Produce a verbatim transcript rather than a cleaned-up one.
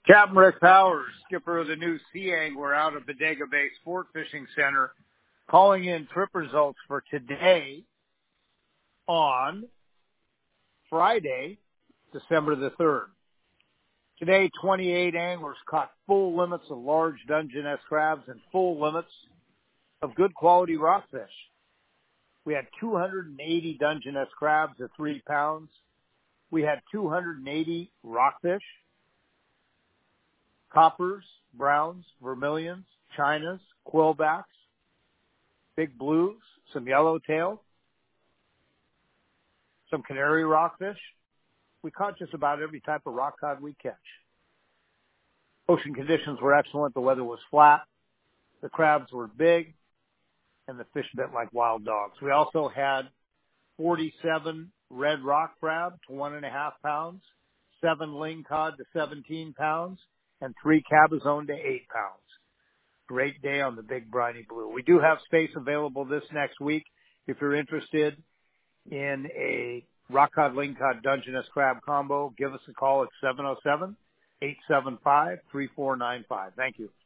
Captain Rick Powers, skipper of the new Sea Angler out of Bodega Bay Sport Fishing Center, calling in trip results for today on Friday, December the third. Today, twenty-eight anglers caught full limits of large Dungeness crabs and full limits of good quality rockfish. We had two hundred eighty Dungeness crabs at three pounds. We had two hundred eighty rockfish, coppers, browns, vermilions, chinas, quillbacks, big blues, some yellowtail, some canary rockfish. We caught just about every type of rock cod we catch. Ocean conditions were excellent. The weather was flat. The crabs were big, and the fish bit like wild dogs. We also had forty-seven red rock crab to one and a half pounds, seven lingcod to seventeen pounds, and three cabezon to eight pounds. Great day on the big briny blue. We do have space available this next week. If you're interested in a rock cod, lingcod, Dungeness crab combo, give us a call at seven oh seven, eight seven five, three four nine five. Thank you.